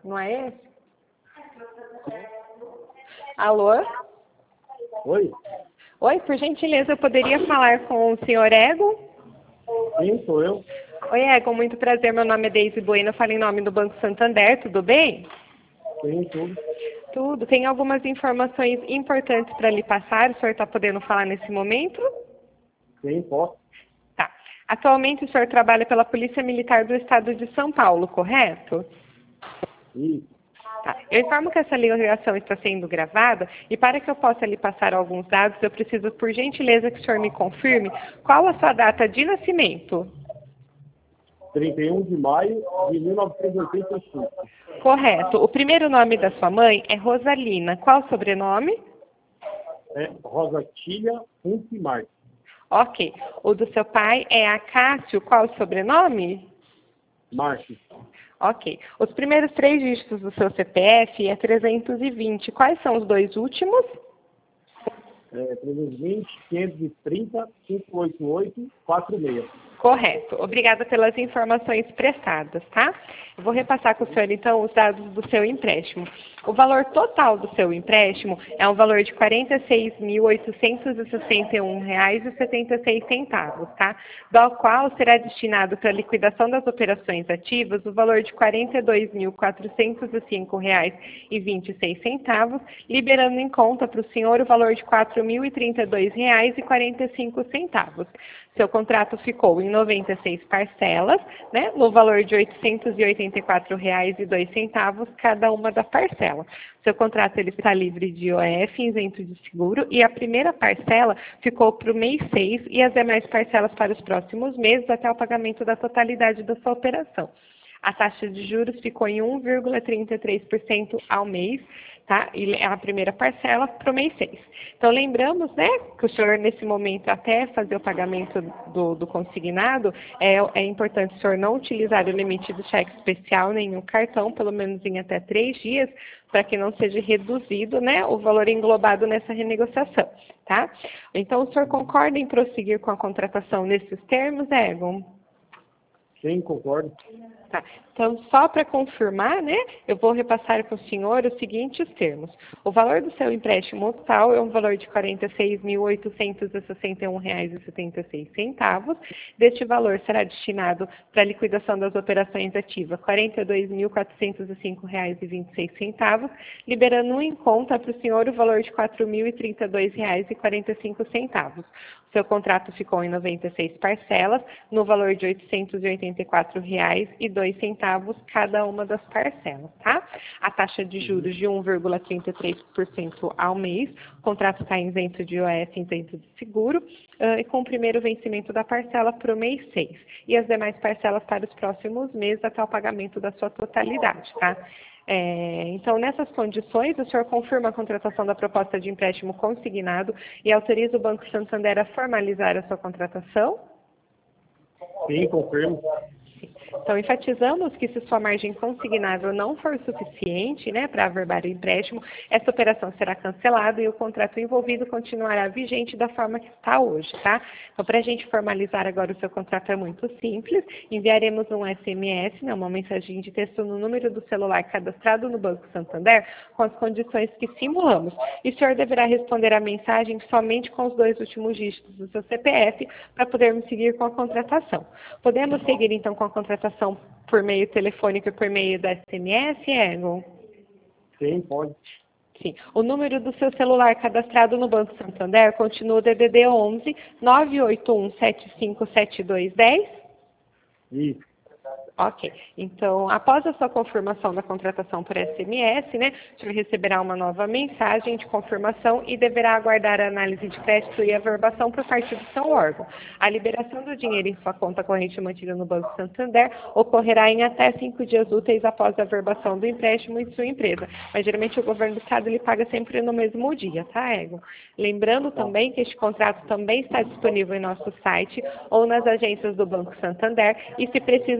Não é esse? Alô? Oi? Oi, por gentileza, eu poderia falar com o senhor Egon? Sim, sou eu. Oi, Egon, muito prazer. Meu nome é Deise Bueno, eu falo em nome do Banco Santander, tudo bem? Sim, tudo. Tudo. Tem algumas informações importantes para lhe passar, o senhor está podendo falar nesse momento? Sim, posso. Tá. Atualmente o senhor trabalha pela Polícia Militar do Estado de São Paulo, correto? Isso. Tá. Eu informo que essa ligação está sendo gravada e para que eu possa lhe passar alguns dados, eu preciso, por gentileza, que o senhor me confirme qual a sua data de nascimento. 31 de maio de 1985. Correto. O primeiro nome da sua mãe é Rosalina. Qual o sobrenome? É Rosatilha Funke Marques. Ok. O do seu pai é Acácio. Qual o sobrenome? Marques. Ok. Os primeiros 3 dígitos do seu CPF é 320. Quais são os 2 últimos? 320, 530, 588, 46. Correto. Obrigada pelas informações prestadas, tá? Eu vou repassar com o senhor, então, os dados do seu empréstimo. O valor total do seu empréstimo é um valor de R$ 46.861,76, tá? Do qual será destinado para a liquidação das operações ativas o valor de R$ 42.405,26, liberando em conta para o senhor o valor de R$ 4.032,45. Seu contrato ficou em 96 parcelas, né, no valor de R$ 884,02 cada uma da parcela. Seu contrato ele está livre de IOF, isento de seguro, e a primeira parcela ficou para o mês 6 e as demais parcelas para os próximos meses até o pagamento da totalidade da sua operação. A taxa de juros ficou em 1,33% ao mês, tá? E a primeira parcela para o mês 6. Então, lembramos, né, que o senhor, nesse momento, até fazer o pagamento do consignado, é importante o senhor não utilizar o limite do cheque especial nem o cartão, pelo menos em até 3 dias, para que não seja reduzido, né, o valor englobado nessa renegociação, tá? Então, o senhor concorda em prosseguir com a contratação nesses termos, Egon? Sim, concordo. Tá. Então, só para confirmar, né, eu vou repassar para o senhor os seguintes termos. O valor do seu empréstimo total é um valor de R$ 46.861,76. Deste valor será destinado para a liquidação das operações ativas R$ 42.405,26, liberando em conta para o senhor o valor de R$ 4.032,45. Seu contrato ficou em 96 parcelas, no valor de R$ 884,02 cada uma das parcelas, tá? A taxa de juros de 1,33% ao mês, o contrato está isento de IOF, isento de seguro, e com o primeiro vencimento da parcela para o mês 6, e as demais parcelas para os próximos meses até o pagamento da sua totalidade, tá? Então, nessas condições, o senhor confirma a contratação da proposta de empréstimo consignado e autoriza o Banco Santander a formalizar a sua contratação? Sim, confirmo. Então, enfatizamos que se sua margem consignável não for suficiente, né, para averbar o empréstimo, essa operação será cancelada e o contrato envolvido continuará vigente da forma que está hoje, tá? Então, para a gente formalizar agora o seu contrato é muito simples, enviaremos um SMS, né, uma mensagem de texto no número do celular cadastrado no Banco Santander com as condições que simulamos. E o senhor deverá responder a mensagem somente com os 2 últimos dígitos do seu CPF para podermos seguir com a contratação. Podemos seguir, então, com a contratação por meio telefônico e por meio da SMS, Egon? Sim, pode. Sim. O número do seu celular cadastrado no Banco Santander continua o DDD 11 981 757210? Isso. Ok. Então, após a sua confirmação da contratação por SMS, né, o senhor receberá uma nova mensagem de confirmação e deverá aguardar a análise de crédito e averbação por parte do seu órgão. A liberação do dinheiro em sua conta corrente mantida no Banco Santander ocorrerá em até 5 dias úteis após a averbação do empréstimo em sua empresa. Mas, geralmente, o governo do estado ele paga sempre no mesmo dia, tá, Ego? Lembrando também que este contrato também está disponível em nosso site ou nas agências do Banco Santander e, se preciso, o senhor pode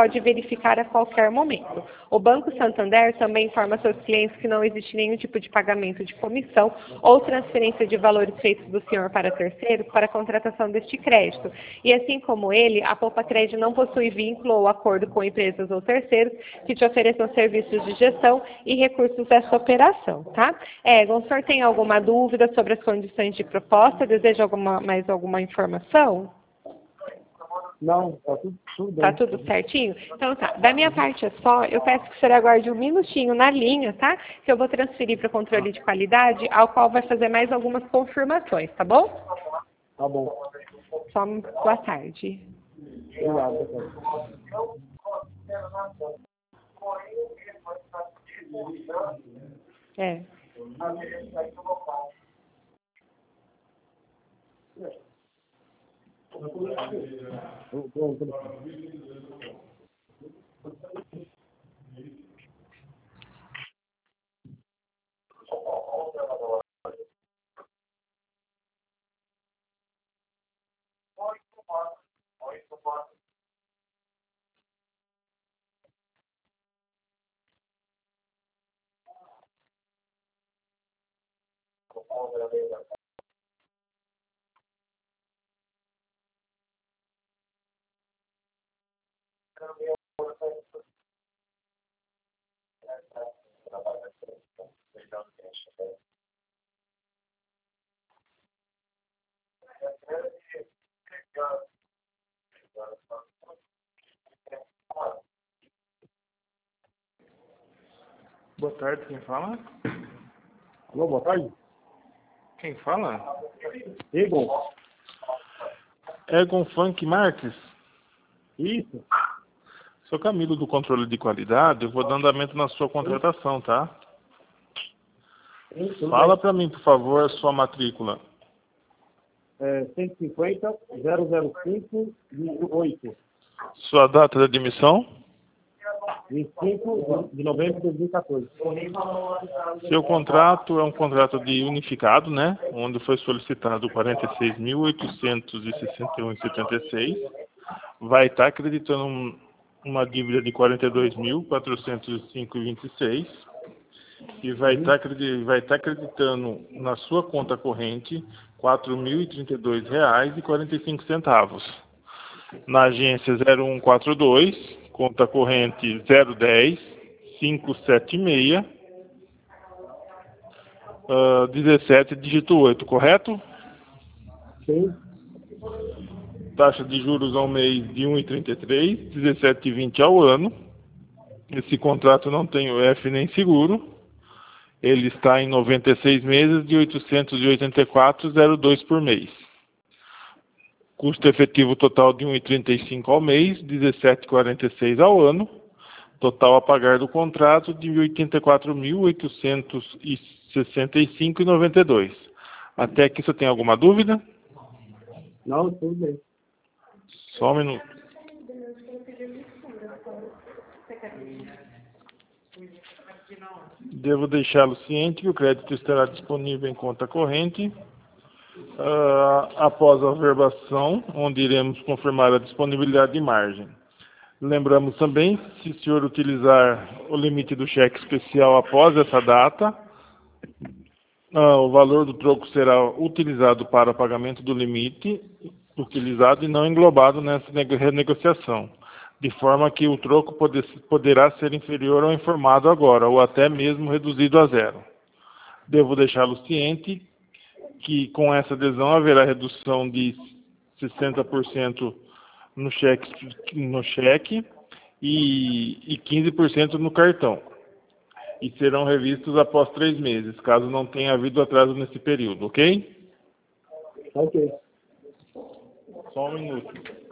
pode verificar a qualquer momento. O Banco Santander também informa a seus clientes que não existe nenhum tipo de pagamento de comissão ou transferência de valores feitos do senhor para terceiros para a contratação deste crédito. E assim como ele, a Poupa Crédito não possui vínculo ou acordo com empresas ou terceiros que te ofereçam serviços de gestão e recursos dessa operação, tá? Egon, o senhor tem alguma dúvida sobre as condições de proposta? Deseja mais alguma informação? Não, tá tudo bem. Tá tudo certinho? Então tá, da minha parte é só, eu peço que o senhor aguarde um minutinho na linha, tá? Que eu vou transferir para o controle de qualidade, ao qual vai fazer mais algumas confirmações, tá bom? Tá bom. Só boa tarde. Obrigado, doutor. É. Boa tarde, quem fala? Alô, boa tarde. Quem fala? Egon. Egon Funk Marques. Isso. Sou Camilo do controle de qualidade, eu vou dar andamento na sua contratação, tá? Tudo Fala bem. para mim, por favor, a sua matrícula. 150 005 28. Sua data de admissão. 25 de novembro de 2014. Seu contrato é um contrato de unificado, né? Onde foi solicitado 46.861,76. Vai estar acreditando uma dívida de 42.405,26. E vai estar acreditando na sua conta corrente R$ 4.032,45. Na agência 0142, conta corrente 010 576 17 dígito 8, correto? Sim. Taxa de juros ao mês de 1,33, 17,20 ao ano. Esse contrato não tem UF nem seguro. Ele está em 96 meses de 884,02 por mês. Custo efetivo total de 1,35 ao mês, 17,46 ao ano. Total a pagar do contrato de 84.865,92. Até aqui você tem alguma dúvida? Não, tudo bem. Só um minuto. Devo deixá-lo ciente que o crédito estará disponível em conta corrente após a averbação, onde iremos confirmar a disponibilidade de margem. Lembramos também, se o senhor utilizar o limite do cheque especial após essa data, o valor do troco será utilizado para pagamento do limite utilizado e não englobado nessa renegociação, de forma que o troco poderá ser inferior ao informado agora, ou até mesmo reduzido a zero. Devo deixá-lo ciente que com essa adesão haverá redução de 60% no cheque e 15% no cartão. E serão revistos após 3 meses, caso não tenha havido atraso nesse período, ok? Ok. Só um minuto.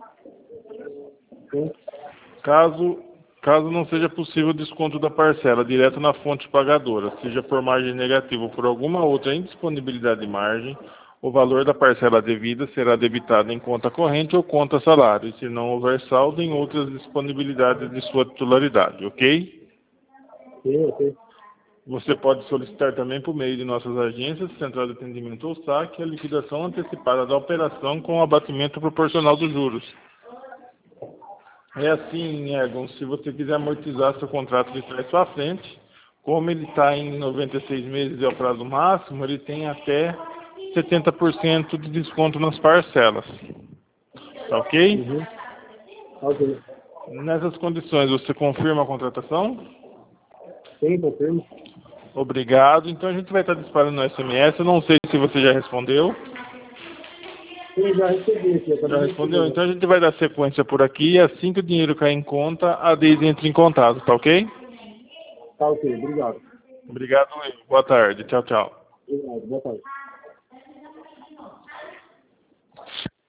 Sim. Caso não seja possível o desconto da parcela direto na fonte pagadora, seja por margem negativa ou por alguma outra indisponibilidade de margem, o valor da parcela devida será debitado em conta corrente ou conta salário, se não houver saldo em outras disponibilidades de sua titularidade, ok? Sim, ok. Você pode solicitar também por meio de nossas agências, Central de Atendimento ou SAC, a liquidação antecipada da operação com o abatimento proporcional dos juros. É assim, Egon, se você quiser amortizar seu contrato de trás para frente, como ele está em 96 meses e é o prazo máximo, ele tem até 70% de desconto nas parcelas. Tá ok? Uhum. Ok. Nessas condições, você confirma a contratação? Sim, confirmo. Obrigado. Então a gente vai estar disparando no SMS. Eu não sei se você já respondeu. Sim, já recebi aqui. Já respondeu? Então a gente vai dar sequência por aqui. Assim que o dinheiro cair em conta, a Deise entra em contato, tá ok? Tá ok, obrigado. Obrigado, Will. Boa tarde. Tchau, tchau. Obrigado, boa tarde.